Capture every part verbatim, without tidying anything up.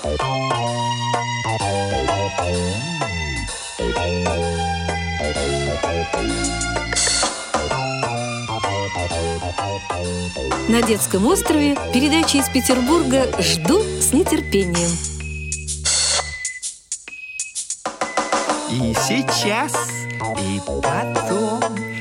На детском острове передача из Петербурга «Жду с нетерпением». И сейчас, и потом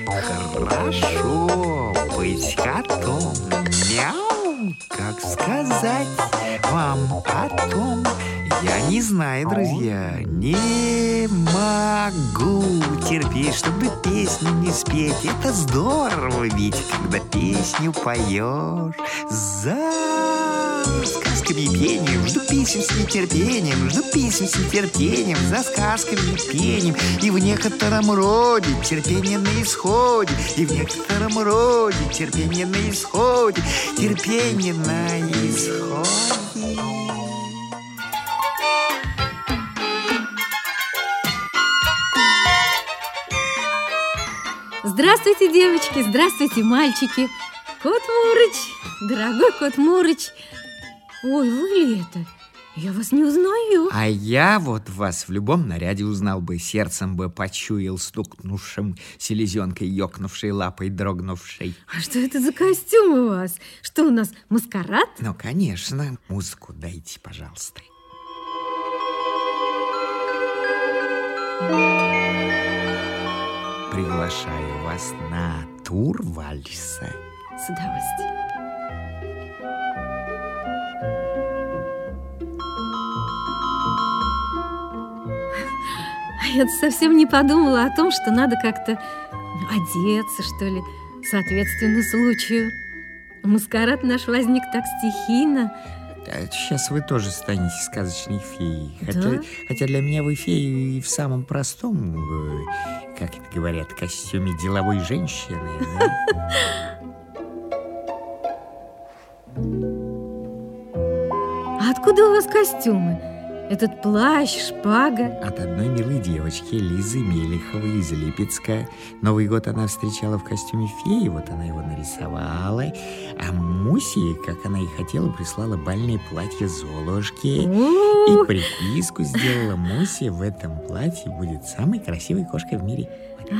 хорошо быть котом. Мяу, как сказать вам о том? Я не знаю, друзья, не могу терпеть, чтобы песню не спеть. Это здорово ведь, когда песню поешь за сказками и пением. Жду песен с нетерпением, жду песен с нетерпением, за сказками и пением. И в некотором роде терпение на исходе, и в некотором роде терпение на исходе, терпение на исходе. Здравствуйте, девочки, здравствуйте, мальчики. Кот Мурыч, дорогой кот Мурыч. Ой, вы ли это? Я вас не узнаю. А я вот вас в любом наряде узнал бы, сердцем бы почуял, стукнувшим селезенкой, ёкнувшей лапой, дрогнувшей. А что это за костюм у вас? Что у нас, маскарад? Ну, конечно. Музыку дайте, пожалуйста. Приглашаю вас на тур вальса. С удовольствием. А я совсем не подумала о том, что надо как-то одеться, что ли, соответственно случаю. Маскарад наш возник так стихийно. Сейчас вы тоже станете сказочной феей. Да? Хотя, хотя для меня вы фея и в самом простом, как это говорят, костюме деловой женщины. А откуда у вас костюмы? Этот плащ, шпага? От одной милой девочки, Лизы Мелиховой из Липецка. Новый год она встречала в костюме феи, вот она его нарисовала. А Мусе, как она и хотела, прислала бальное платье Золушки. И приписку сделала: Муся в этом платье будет самой красивой кошкой в мире.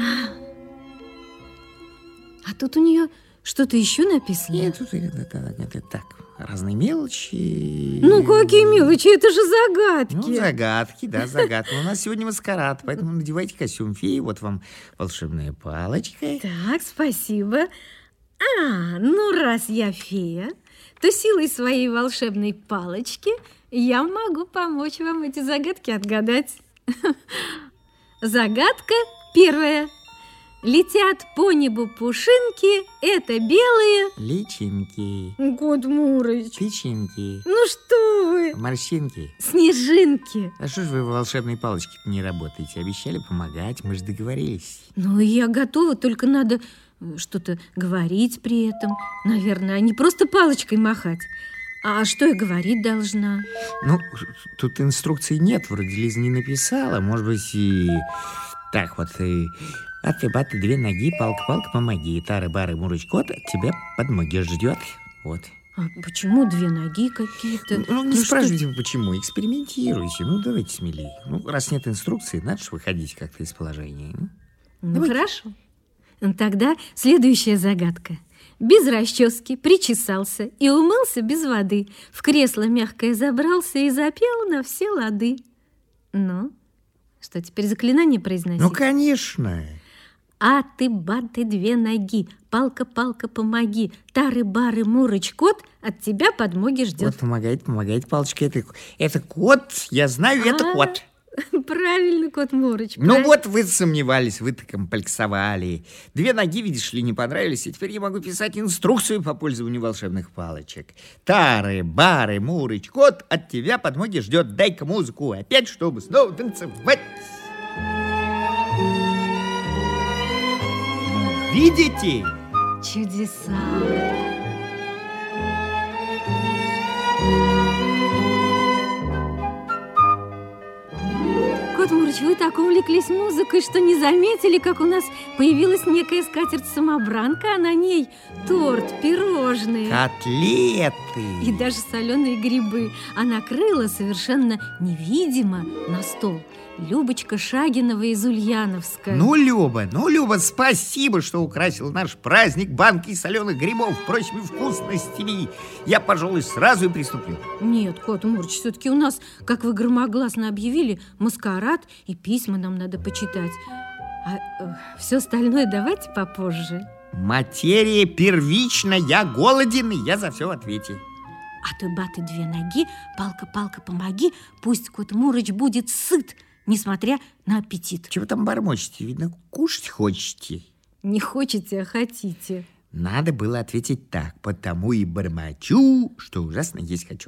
А тут у нее что-то еще написано? Нет, тут это, это, это так, разные мелочи. Ну, какие мелочи? Это же загадки. Ну, загадки, да, загадки. У нас сегодня маскарад, поэтому надевайте костюм феи. Вот вам волшебная палочка. Так, спасибо. А, ну, раз я фея, то силой своей волшебной палочки я могу помочь вам эти загадки отгадать. Загадка первая. Летят по небу пушинки, это белые... Личинки. Кот Мурыч. Печеньки. Ну что вы? Морщинки. Снежинки. А что ж вы в волшебной палочке не работаете? Обещали помогать, мы же договорились. Ну, я готова, только надо что-то говорить при этом. Наверное, а не просто палочкой махать. А что я говорить должна? Ну, тут инструкций нет, вроде Лиза не написала. Может быть, и так вот... И... Аты-баты, две ноги, палка-палка, помоги. Тары-бары, Мурыч, кот от тебя подмоги ждет. Вот. А почему две ноги какие-то? Ну, не ну, спрашивайте, что... почему. Экспериментируйте. Ну, давайте смелее. Ну, раз нет инструкции, надо же выходить как-то из положения. Ну, ну хорошо. Тогда следующая загадка. Без расчески причесался и умылся без воды. В кресло мягкое забрался и запел на все лады. Ну, что, теперь заклинание произносить? Ну, конечно. Аты-баты, две ноги, палка-палка, помоги. Тары-бары, Мурыч, кот от тебя подмоги ждет. Вот помогает, помогает палочка. Это, это кот, я знаю, а, это кот. Правильно, кот Мурыч. Ну правильно. Вот вы сомневались, вы так комплексовали. Две ноги, видишь ли, не понравились, и теперь я могу писать инструкцию по пользованию волшебных палочек. Тары, бары, Мурыч, кот от тебя подмоги ждет. Дай-ка музыку опять, чтобы снова танцевать. Видите? Чудеса. Кот Мурыч, Мурыч, вы так увлеклись музыкой, что не заметили, как у нас появилась некая скатерть-самобранка, а на ней торт, пирожные. Котлеты. И даже соленые грибы. А накрыла совершенно невидимо на стол Любочка Шагинова из Ульяновска. Ну, Люба, ну, Люба, спасибо, что украсил наш праздник банкой соленых грибов, прочими вкусностями. Я, пожалуй, сразу и приступлю. Нет, Кот Мурыч, все-таки у нас, как вы громогласно объявили, маскарад, и письма нам надо почитать. А э, все остальное давайте попозже. Материя первична, я голоден, и я за все в ответе. А ты, баты, две ноги, палка-палка, помоги, пусть Кот Мурыч будет сыт, несмотря на аппетит. Чего там бормочете? Видно, кушать хочете. Не хочете, а хотите. Надо было ответить так, потому и бормочу, что ужасно есть хочу.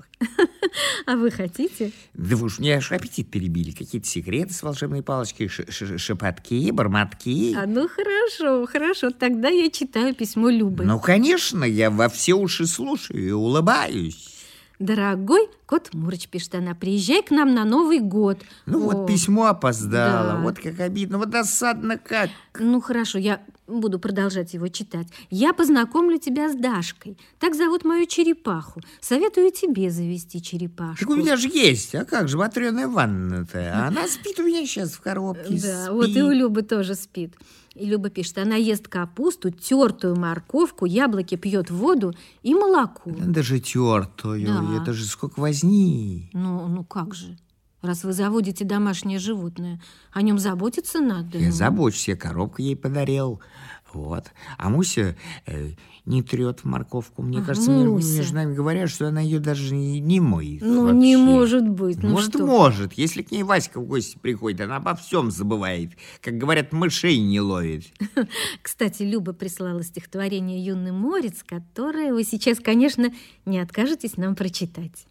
А вы хотите? Да вы уж мне аж аппетит перебили. Какие-то секреты с волшебной палочкой, шепотки, бормотки. А ну хорошо, хорошо, тогда я читаю письмо Любы. Ну, конечно, я во все уши слушаю и улыбаюсь. Дорогой Кот Мурыч, пишет она, приезжай к нам на Новый год. Ну, О, вот письмо опоздало, да. Вот как обидно, вот досадно как. Ну, хорошо, я буду продолжать его читать. Я познакомлю тебя с Дашкой. Так зовут мою черепаху. Советую тебе завести черепашку. Так у меня же есть, а как же ватрёная ванна-то? Она спит у меня сейчас в коробке. Да, спит. вот и у Любы тоже спит. И Люба пишет, она ест капусту, тертую морковку, яблоки, пьет воду и молоко. Даже тертую, Да. это же сколько возни. Ну, ну как же? Раз вы заводите домашнее животное, о нем заботиться надо. Я ну. забочусь, я коробку ей подарил. Вот. А Муся э, не трет морковку. Мне Ах, кажется, между, Муся. между нами говорят, что она ее даже не, не моет. Ну, вообще. не может быть. Ну, Может, что? может. Если к ней Васька в гости приходит, она обо всем забывает. Как говорят, мышей не ловит. Кстати, Люба прислала стихотворение «Юный морец», которое вы сейчас, конечно, не откажетесь нам прочитать.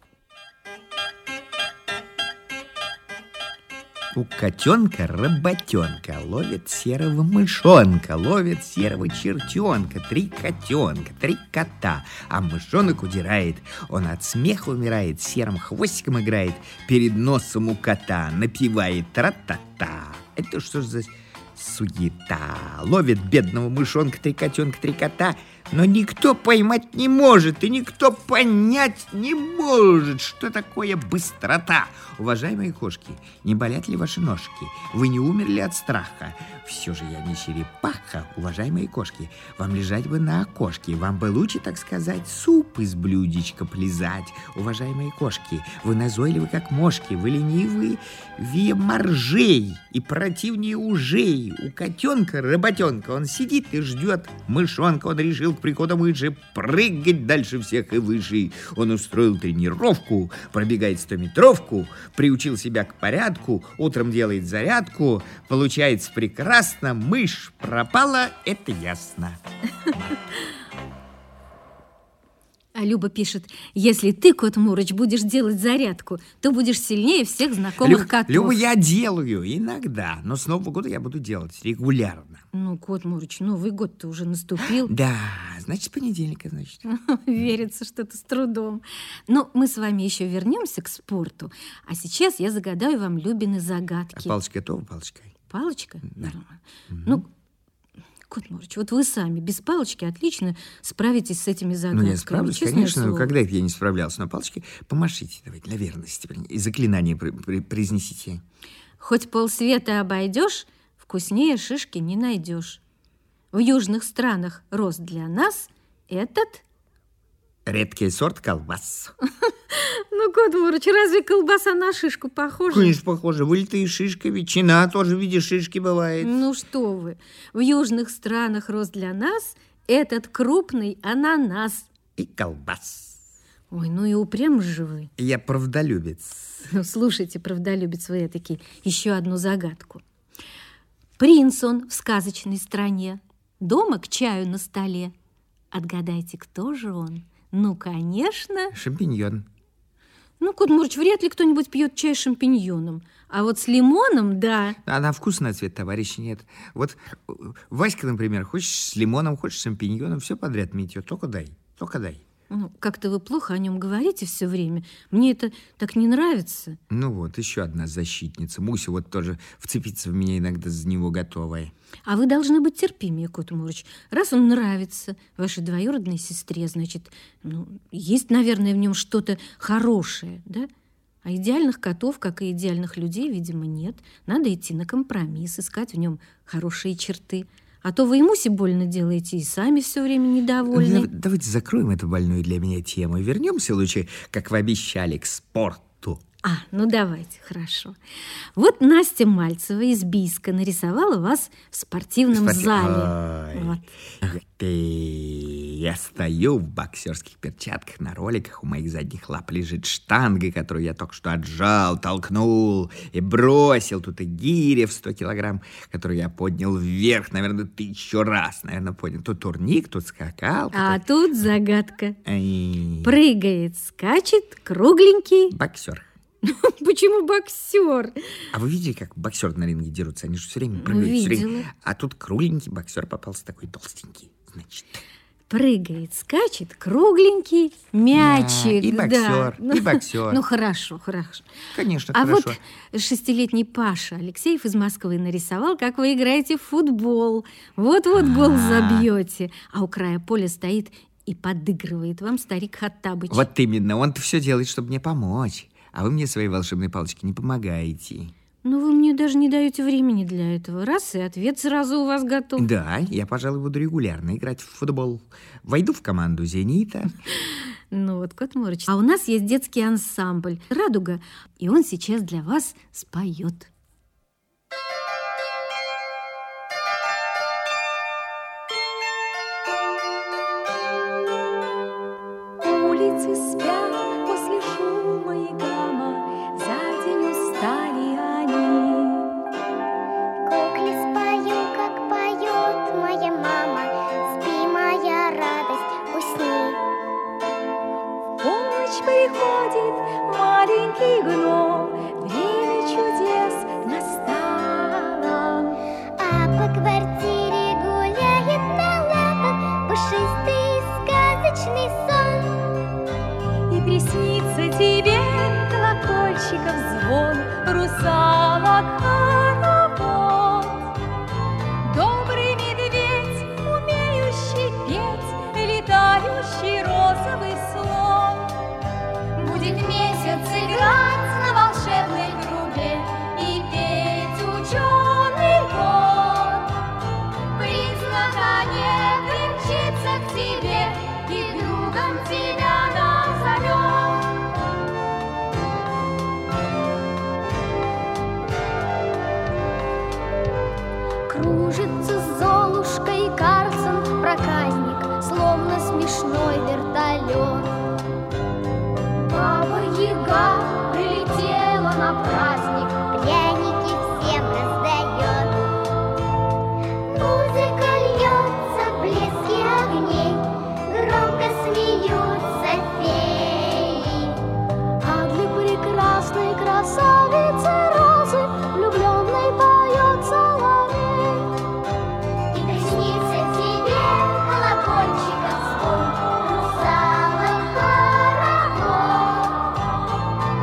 У котенка работенка ловит серого мышонка, ловит серого чертенка, три котенка, три кота, а мышонок удирает, он от смеха умирает, серым хвостиком играет, перед носом у кота напевает тра-та-та. Это что ж за суета? Ловит бедного мышонка, три котенка, три кота, но никто поймать не может, и никто понять не может, что такое быстрота. Уважаемые кошки, не болят ли ваши ножки? Вы не умерли от страха? Все же я не черепаха, уважаемые кошки. Вам лежать бы на окошке, вам бы лучше, так сказать, суп из блюдечка плизать. Уважаемые кошки, вы назойливы, как мошки, вы ленивы, ве моржей и противнее ужей. У котенка работенка, он сидит и ждет мышонка, он решил к приходу мыши прыгать дальше всех и выше. Он устроил тренировку, пробегает стометровку, приучил себя к порядку, утром делает зарядку, получается прекрасно, мышь пропала, это ясно. А Люба пишет, если ты, Кот Мурыч, будешь делать зарядку, то будешь сильнее всех знакомых Люб, котов. Люба, я делаю иногда, но с Нового года я буду делать регулярно. Ну, Кот Мурыч, Новый год-то уже наступил. Да, значит, с понедельника, значит. Верится что-то с трудом. Но мы с вами еще вернемся к спорту. А сейчас я загадаю вам Любины А загадки. палочка готова, палочка? Палочка? Да. Нормально. Ну, Кот Мурыч, вот вы сами без палочки отлично справитесь с этими загадками. Ну, я справлюсь, честное конечно, но слово. когда это я не справлялся на палочке, помашите, давайте, для верности, и заклинание при, при, произнесите. Хоть полсвета обойдешь, вкуснее шишки не найдешь. В южных странах рос для нас этот... Редкий сорт колбас. Ну, Кот Мурыч, разве колбаса на шишку похожа? Конечно, похоже. Вылитая шишка, ветчина тоже в виде шишки бывает. Ну что вы, в южных странах рос для нас этот крупный ананас. И колбас. Ой, ну и упрям же вы. Я правдолюбец. Ну, слушайте, правдолюбец вы этакий, еще одну загадку. Принц он в сказочной стране, дома к чаю на столе. Отгадайте, кто же он? Ну, конечно. Шампиньон. Ну, Кот Мурыч, вряд ли кто-нибудь пьет чай с шампиньоном. А вот с лимоном, да. А на вкус, на цвет, товарища, нет. Вот Васька, например, хочешь с лимоном, хочешь с шампиньоном, все подряд метет. Только дай, только дай. Ну, как-то вы плохо о нем говорите все время. Мне это так не нравится. Ну вот, еще одна защитница. Муся вот тоже вцепиться в меня иногда за него готовая. А вы должны быть терпимее, Кот Мурыч. Раз он нравится вашей двоюродной сестре, значит, ну, есть, наверное, в нем что-то хорошее, да? А идеальных котов, как и идеальных людей, видимо, нет. Надо идти на компромисс, искать в нем хорошие черты. А то вы ему больно делаете и сами все время недовольны. Да, давайте закроем эту больную для меня тему и вернемся лучше, как вы обещали, к спорту. А, ну давайте, хорошо. Вот Настя Мальцева из Бийска нарисовала вас в спортивном Спорти... зале. Вот. Ах ты, я стою в боксерских перчатках, на роликах у моих задних лап лежит штанга, которую я только что отжал, толкнул и бросил. Тут и гиря в сто килограмм, которую я поднял вверх, наверное, тысячу раз, наверное, поднял. Тут турник, тут скакалка. А тут, тут загадка. Ай. Прыгает, скачет, кругленький. Боксер. Почему боксер? А вы видели, как боксеры на ринге дерутся? Они же все время прыгают. Видела. Все время. А тут кругленький боксер попался, такой толстенький, значит. Прыгает, скачет, кругленький мячик. Да, и боксер, да. и боксер. Ну, хорошо, хорошо. Конечно, а хорошо. А вот шестилетний Паша Алексеев из Москвы нарисовал, как вы играете в футбол. Вот-вот гол забьете. А у края поля стоит и подыгрывает вам старик Хаттабыч. Вот именно, он-то все делает, чтобы мне помочь. А вы мне своей волшебной палочкой не помогаете. Ну, вы мне даже не даете времени для этого. Раз, и ответ сразу у вас готов. Да, я, пожалуй, буду регулярно играть в футбол. Войду в команду «Зенита». Ну вот, Кот Мурыч. А у нас есть детский ансамбль «Радуга», и он сейчас для вас споет. Улицы спят после шума и гамма, за день устали они. Кукле спою, как поет моя мама, спи, моя радость, усни. В полночь приходит маленький гном, время чудес настало. А по квартире гуляет на лапах пушистый сказочный сон. И приснится тебе колокольчиков звон, русалок хоровод. Добрый медведь, умеющий петь, летающий розовый слон. Будет месяц играть на волшебной трубе и петь ученый год. Признак не примчится к тебе и другом тебя назовет. Кружится с Золушкой Карлсон проказник, словно смешной вертолет. Баба-Яга прилетела на праздник, Пряники всем раздает. Музыка льется, блески огней, громко смеются феи. а для прекрасной красавицы Розы влюбленной поет соловей. И приснится тебе колокольчиков звон, русалок хоровод.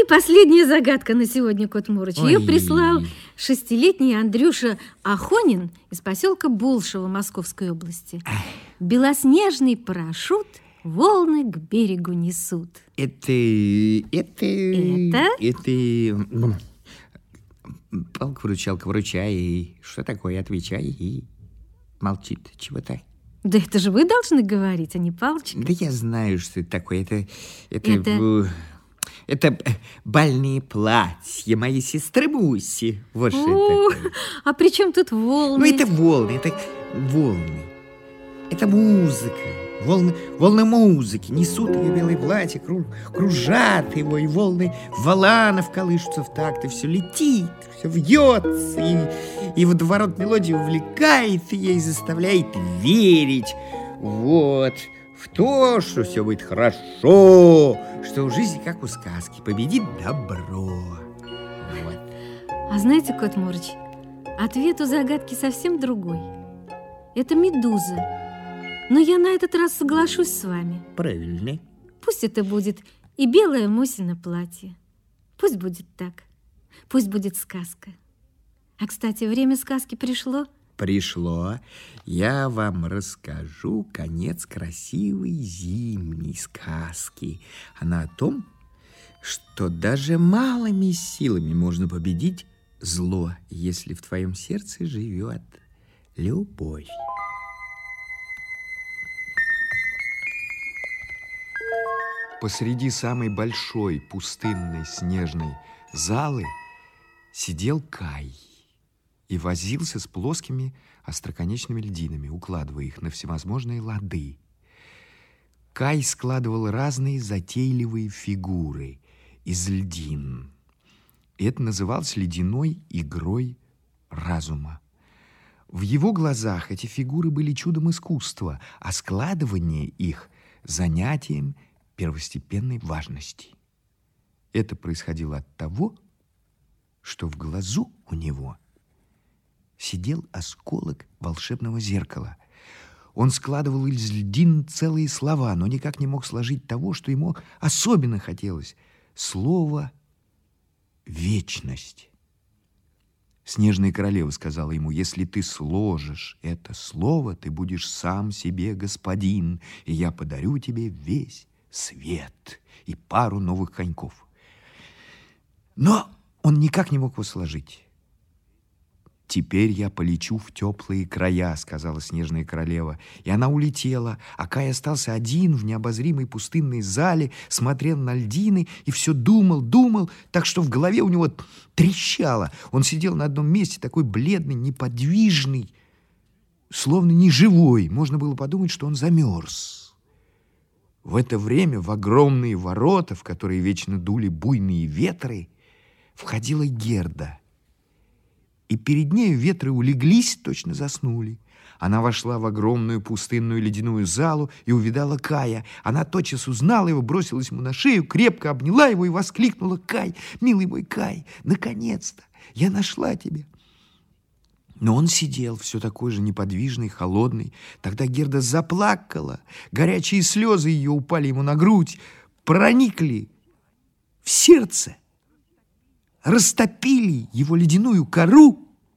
и последняя загадка на сегодня, Кот Мурыч. Ее Ой. прислал шестилетний Андрюша Ахонин из поселка Булшево Московской области. Белоснежный парашют волны к берегу несут. Это... Это... Это? Это... Палка-выручалка, выручай. Что такое? Отвечай. И молчит чего-то. Да это же вы должны говорить, а не Палочка. Да я знаю, что это такое. Это... Это... Это- Это бальные платья моей сестры Буси. Вот что О, это такое. а при чем тут волны? Ну, это волны, это волны. Это музыка. Волны, волны музыки. Несут ее белое платье, кру- кружат его, и волны валанов колышутся в такт, и все летит, все вьется, и, и водоворот мелодии увлекает ее и заставляет верить. Вот. В то, что все будет хорошо, что в жизни, как у сказки, победит добро. Вот. А знаете, Кот Мурыч, ответ у загадки совсем другой. Это медуза. Но я на этот раз соглашусь с вами. Правильно. Пусть это будет и белое Мусино платье. Пусть будет так. Пусть будет сказка. А, кстати, время сказки пришло. Пришло. Я вам расскажу конец красивой зимней сказки. Она о том, что даже малыми силами можно победить зло, если в твоем сердце живет любовь. Посреди самой большой пустынной снежной залы сидел Кай и возился с плоскими остроконечными льдинами, укладывая их на всевозможные лады. Кай складывал разные затейливые фигуры из льдин. И это называлось ледяной игрой разума. В его глазах эти фигуры были чудом искусства, а складывание их – занятием первостепенной важности. Это происходило от того, что в глазу у него сидел осколок волшебного зеркала. Он складывал из льдин целые слова, но никак не мог сложить того, что ему особенно хотелось – слово «вечность». Снежная королева сказала ему: если ты сложишь это слово, ты будешь сам себе господин, и я подарю тебе весь свет и пару новых коньков. Но он никак не мог его сложить. «Теперь я полечу в теплые края», — сказала снежная королева. И она улетела, а Кай остался один в необозримой пустынной зале, смотрел на льдины и все думал, думал, так что в голове у него трещало. Он сидел на одном месте, такой бледный, неподвижный, словно неживой. Можно было подумать, что он замерз. В это время в огромные ворота, в которые вечно дули буйные ветры, входила Герда. И перед нею ветры улеглись, точно заснули. Она вошла в огромную пустынную ледяную залу и увидала Кая. Она тотчас узнала его, бросилась ему на шею, крепко обняла его и воскликнула: «Кай, милый мой Кай, наконец-то я нашла тебя!» Но он сидел все такой же неподвижный, холодный. Тогда Герда заплакала. Горячие слезы ее упали ему на грудь, проникли в сердце, растопили его ледяную кору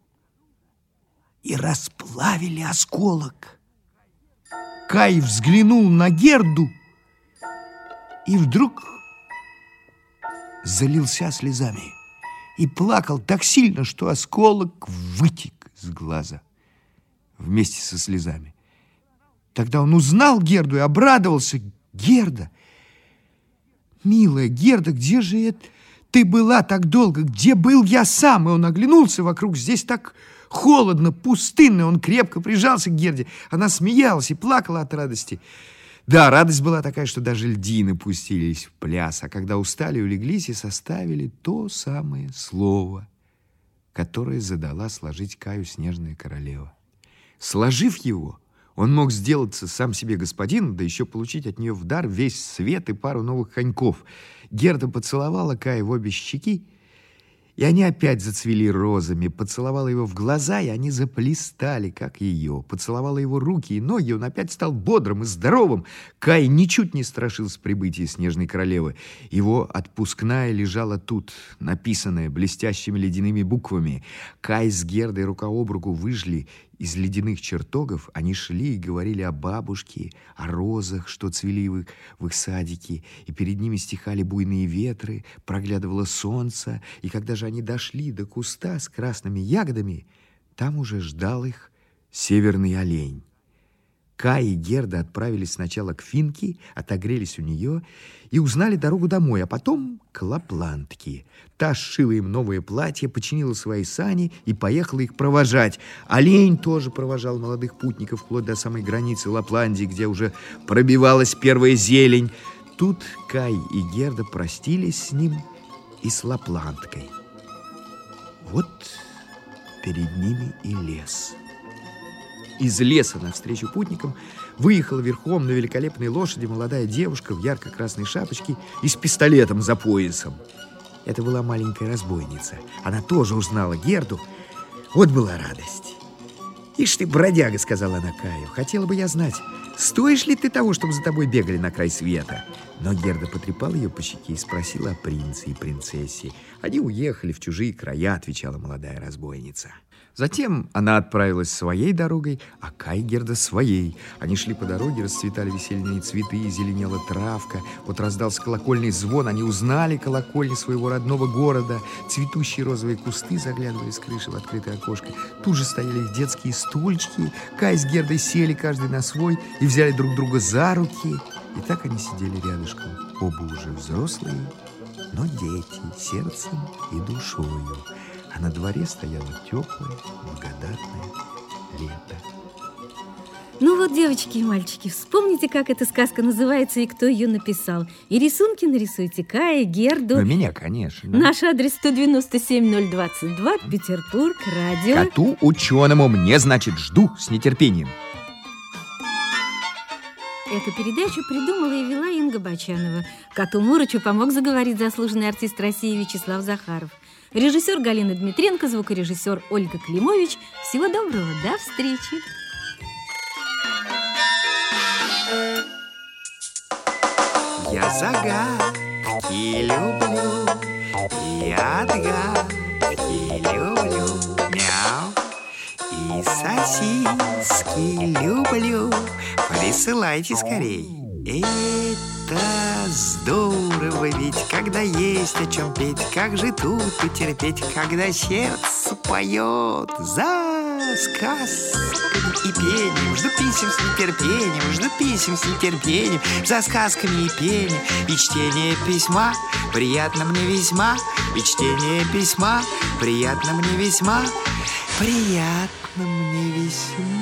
и расплавили осколок. Кай взглянул на Герду и вдруг залился слезами и плакал так сильно, что осколок вытек из глаза вместе со слезами. Тогда он узнал Герду и обрадовался. «Герда, милая Герда, где же это ты была так долго? Где был я сам?» И он оглянулся вокруг. Здесь так холодно, пустынно. Он крепко прижался к Герде. Она смеялась и плакала от радости. Да, радость была такая, что даже льдины пустились в пляс. А когда устали, улеглись и составили то самое слово, которое задала сложить Каю снежная королева. Сложив его, он мог сделаться сам себе господином, да еще получить от нее в дар весь свет и пару новых коньков. Герда поцеловала Кая в обе щеки И они опять зацвели розами. Поцеловала его в глаза, и они заплистали, как ее. Поцеловала его руки и ноги, он опять стал бодрым и здоровым. Кай ничуть не страшился прибытия Снежной Королевы. Его отпускная лежала тут, написанная блестящими ледяными буквами. Кай с Гердой рука об руку выжили из ледяных чертогов. Они шли и говорили о бабушке, о розах, что цвели в их, в их садике. И перед ними стихали буйные ветры, проглядывало солнце. И когда же они дошли до куста с красными ягодами, там уже ждал их северный олень. Кай и Герда отправились сначала к Финке, отогрелись у нее и узнали дорогу домой, а потом к Лапландке. Та сшила им новое платье, починила свои сани и поехала их провожать. Олень тоже провожал молодых путников вплоть до самой границы Лапландии, где уже пробивалась первая зелень. Тут Кай и Герда простились с ним и с Лапландкой. Вот перед ними и лес. Из леса навстречу путникам выехала верхом на великолепной лошади молодая девушка в ярко-красной шапочке и с пистолетом за поясом. Это была маленькая разбойница. Она тоже узнала Герду. Вот была радость. «Ишь ты, бродяга», — сказала она Каю, — «хотела бы я знать, стоишь ли ты того, чтобы за тобой бегали на край света?» Но Герда потрепала ее по щеке и спросила о принце и принцессе. «Они уехали в чужие края», — отвечала молодая разбойница. Затем она отправилась своей дорогой, а Кай и Герда своей. Они шли по дороге, расцветали весенние цветы, зеленела травка. Вот раздался колокольный звон, они узнали колокольни своего родного города. Цветущие розовые кусты заглядывали с крыши в открытое окошко. Тут же стояли их детские стульчики. Кай с Гердой сели каждый на свой и взяли друг друга за руки. И так они сидели рядышком, оба уже взрослые, но дети, сердцем и душою. А на дворе стояло теплое, благодатное лето. Ну вот, девочки и мальчики, вспомните, как эта сказка называется и кто ее написал. И рисунки нарисуйте Кая, Герду. Ну, меня, конечно. Наш адрес сто девяносто семь ноль двадцать два, Петербург, радио. Коту ученому мне, значит, жду с нетерпением. Эту передачу придумала и вела Инга Бочанова. Коту Мурычу помог заговорить заслуженный артист России Вячеслав Захаров. Режиссер Галина Дмитренко, звукорежиссер Ольга Климович. Всего доброго, до встречи! Я загадки люблю, я отгадки люблю, мяу. И сосиски люблю, присылайте скорей. Это здорово ведь, когда есть о чем петь. Как же тут утерпеть, когда сердце поет за сказками и пением. Жду писем с нетерпением, жду писем с нетерпением, за сказками и пением. И чтение письма приятно мне весьма, и чтение письма приятно мне весьма, приятно мне весьма.